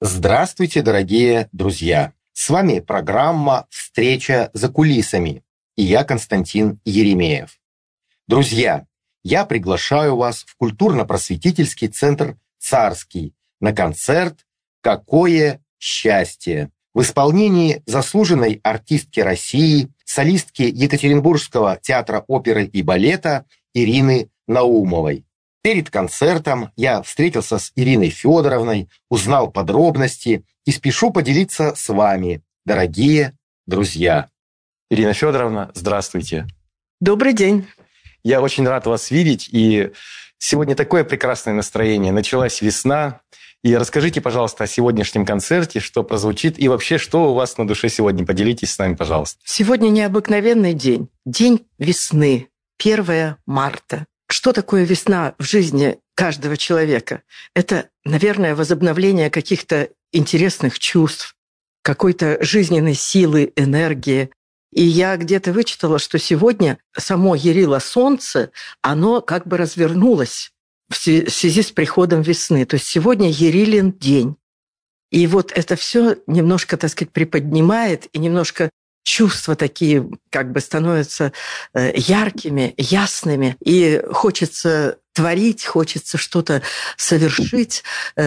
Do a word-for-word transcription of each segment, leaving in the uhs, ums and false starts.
Здравствуйте, дорогие друзья! С вами программа «Встреча за кулисами» и я, Константин Еремеев. Друзья, я приглашаю вас в культурно-просветительский центр «Царский» на концерт «Какое счастье» в исполнении заслуженной артистки России, солистки Екатеринбургского театра оперы и балета Ирины Наумовой. Перед концертом я встретился с Ириной Федоровной, узнал подробности и спешу поделиться с вами, дорогие друзья. Ирина Федоровна, здравствуйте. Добрый день. Я очень рад вас видеть, и сегодня такое прекрасное настроение. Началась весна, и расскажите, пожалуйста, о сегодняшнем концерте, что прозвучит, и вообще, что у вас на душе сегодня. Поделитесь с нами, пожалуйста. Сегодня необыкновенный день. День весны, первое марта. Что такое весна в жизни каждого человека? Это, наверное, возобновление каких-то интересных чувств, какой-то жизненной силы, энергии. И я где-то вычитала, что сегодня само ярило солнце, оно как бы развернулось в связи с приходом весны. То есть сегодня ярилин день. И вот это все немножко, так сказать, приподнимает и немножко чувства такие как бы становятся яркими, ясными, и хочется творить, хочется что-то совершить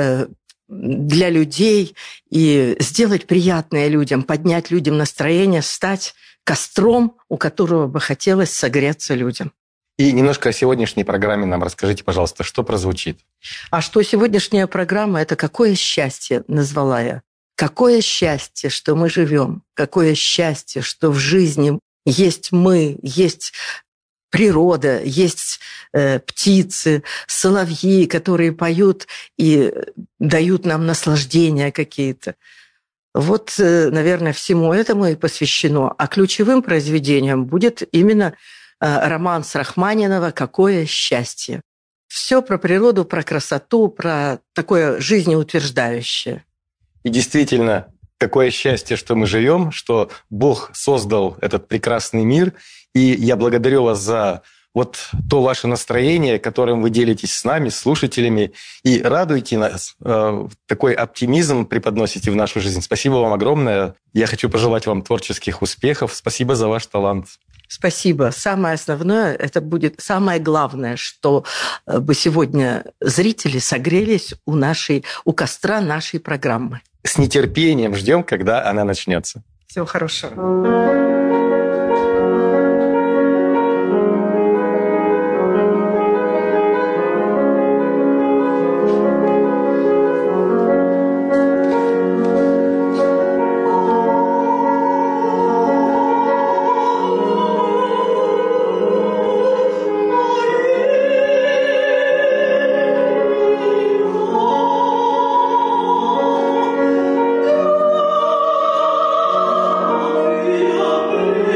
для людей и сделать приятное людям, поднять людям настроение, стать костром, у которого бы хотелось согреться людям. И немножко о сегодняшней программе нам расскажите, пожалуйста, что прозвучит. А что сегодняшняя программа – это «Какое счастье» назвала я. Какое счастье, что мы живем, какое счастье, что в жизни есть мы, есть природа, есть э, птицы, соловьи, которые поют и дают нам наслаждения какие-то. Вот, э, наверное, всему этому и посвящено. А ключевым произведением будет именно э, роман с Рахманинова «Какое счастье». Все про природу, про красоту, про такое жизнеутверждающее. И действительно, какое счастье, что мы живем, что Бог создал этот прекрасный мир. И я благодарю вас за вот то ваше настроение, которым вы делитесь с нами, слушателями, и радуете нас, такой оптимизм преподносите в нашу жизнь. Спасибо вам огромное. Я хочу пожелать вам творческих успехов. Спасибо за ваш талант. Спасибо. Самое основное, это будет самое главное, что бы сегодня зрители согрелись у, нашей, у костра нашей программы. С нетерпением ждем, когда она начнется. Всего хорошего. Oh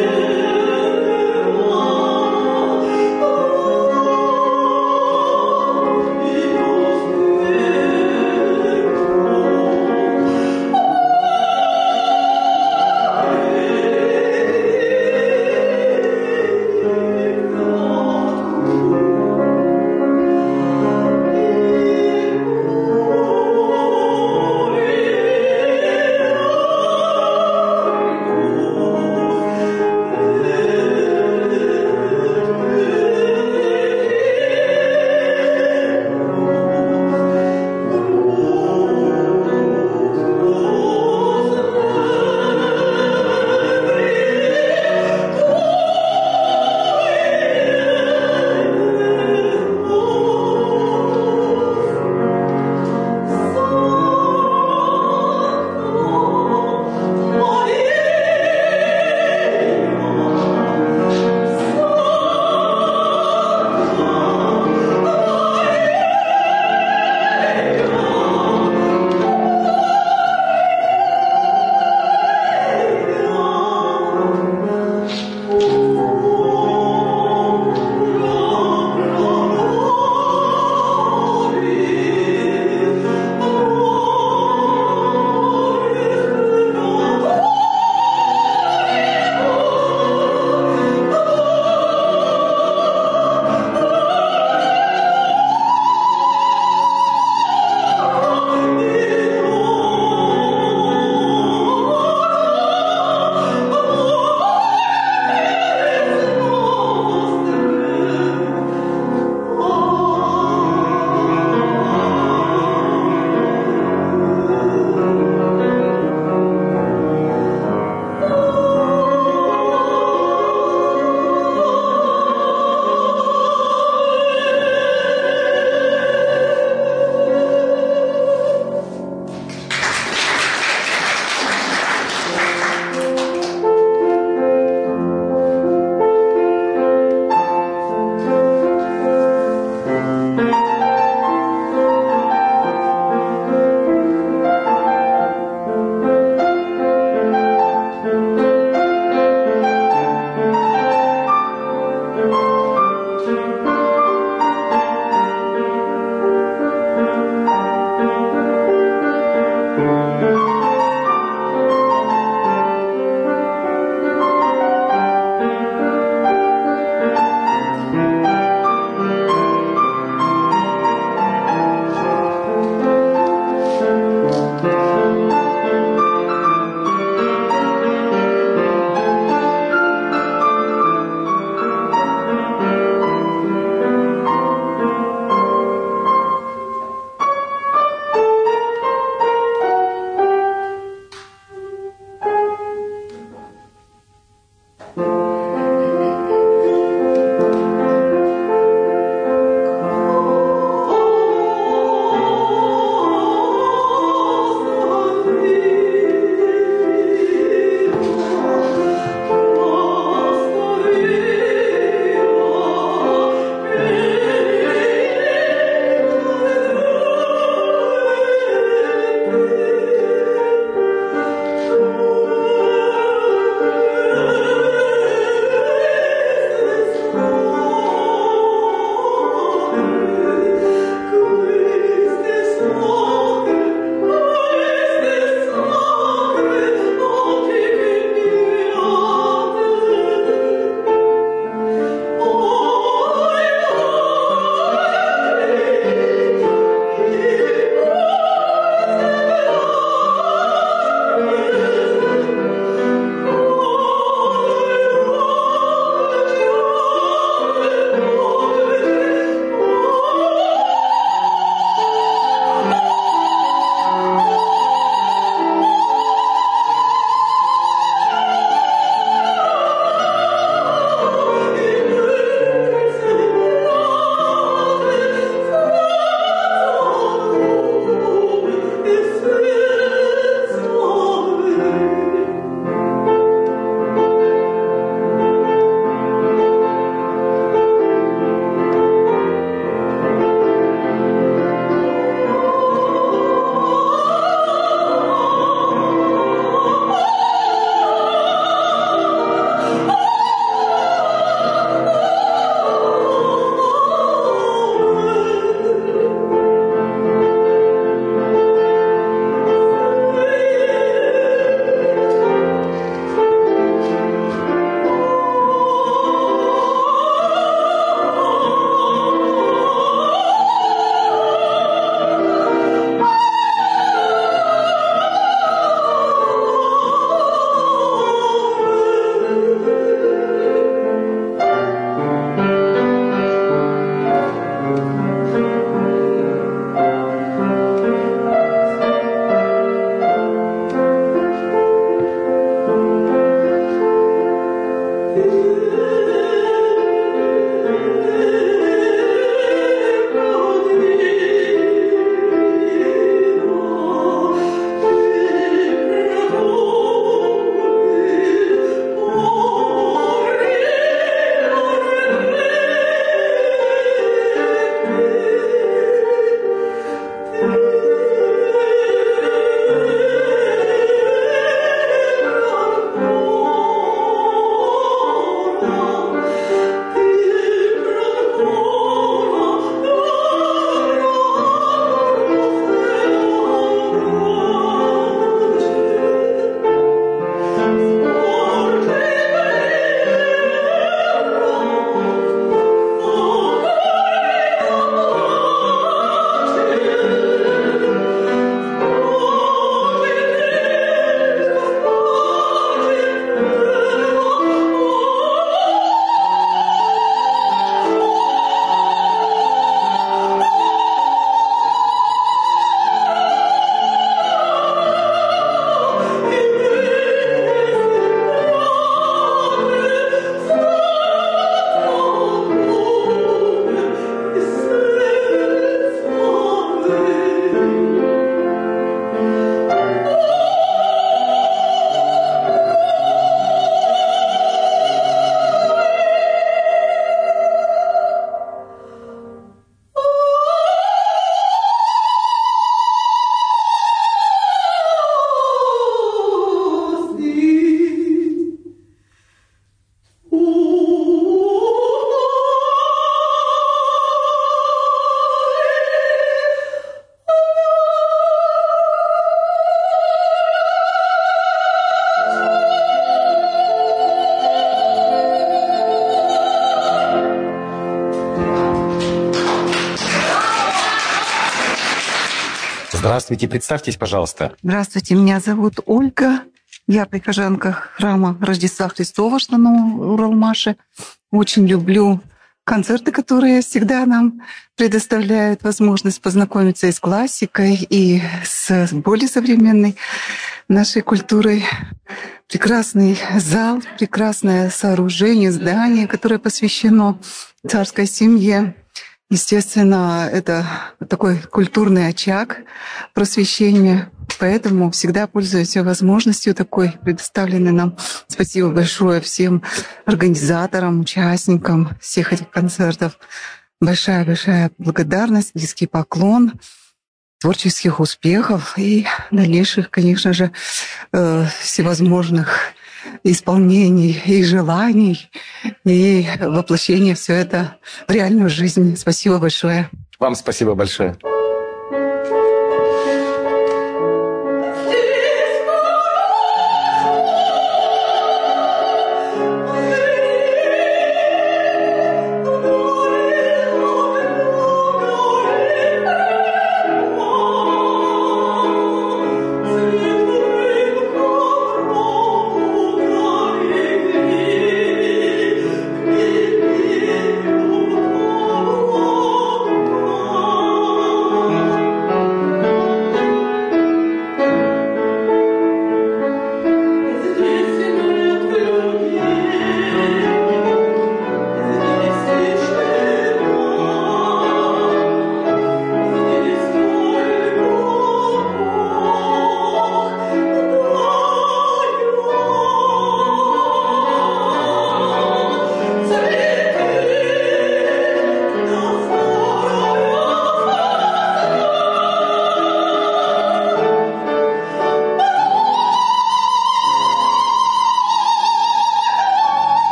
Здравствуйте, представьтесь, пожалуйста. Здравствуйте, меня зовут Ольга. Я прихожанка храма Рождества Христова, что на Уралмаше. Очень люблю концерты, которые всегда нам предоставляют возможность познакомиться и с классикой, и с более современной нашей культурой. Прекрасный зал, прекрасное сооружение, здание, которое посвящено царской семье. Естественно, это такой культурный очаг просвещения, поэтому всегда пользуюсь возможностью такой, предоставленной нам. Спасибо большое всем организаторам, участникам всех этих концертов. Большая-большая благодарность, низкий поклон, творческих успехов и дальнейших, конечно же, всевозможных исполнений и желаний, и воплощения все это в реальную жизнь. Спасибо большое. Вам спасибо большое.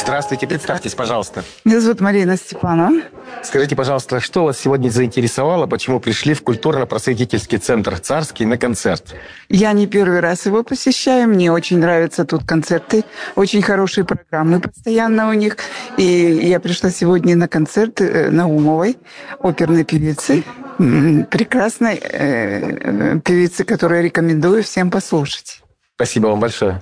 Здравствуйте, представьтесь, пожалуйста. Меня зовут Марина Степанова. Скажите, пожалуйста, что вас сегодня заинтересовало, почему пришли в культурно-просветительский центр «Царский» на концерт? Я не первый раз его посещаю. Мне очень нравятся тут концерты. Очень хорошие программы постоянно у них. И я пришла сегодня на концерт Наумовой, оперной певицы. Прекрасной э, певицы, которую рекомендую всем послушать. Спасибо вам большое.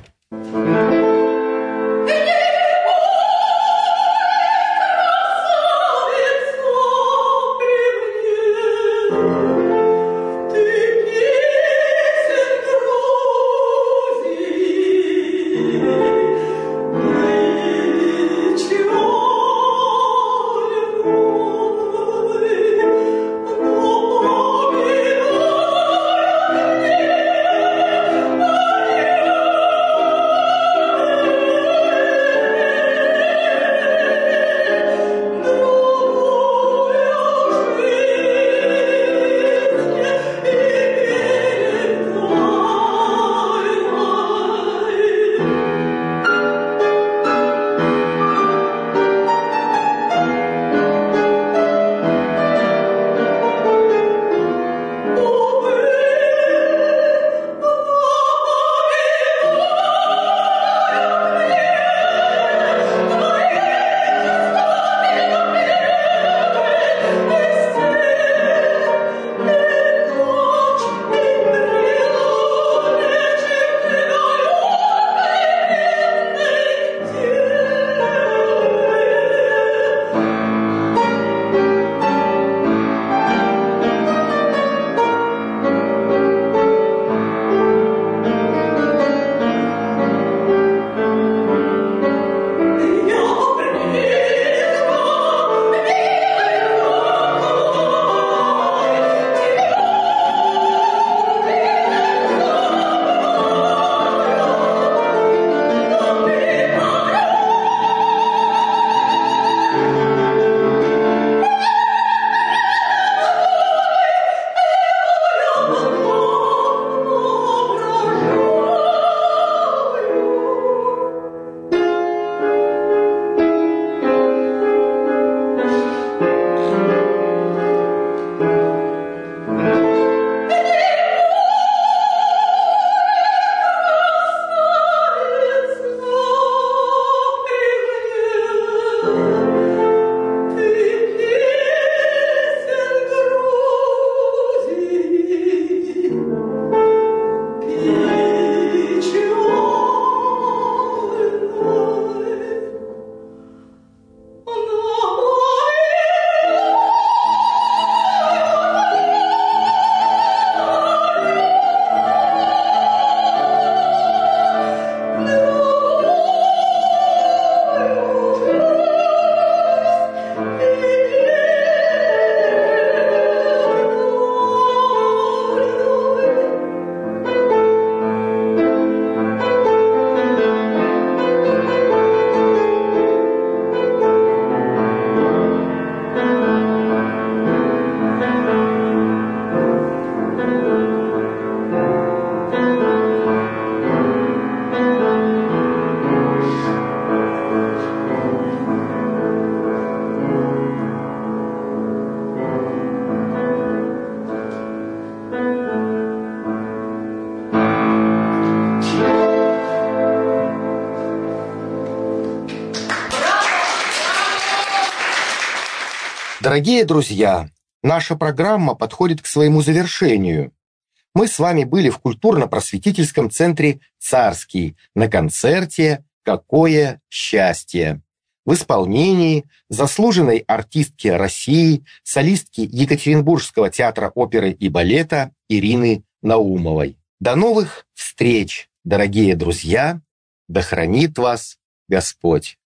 Дорогие друзья, наша программа подходит к своему завершению. Мы с вами были в культурно-просветительском центре «Царский» на концерте «Какое счастье» в исполнении заслуженной артистки России, солистки Екатеринбургского театра оперы и балета Ирины Наумовой. До новых встреч, дорогие друзья! Да хранит вас Господь!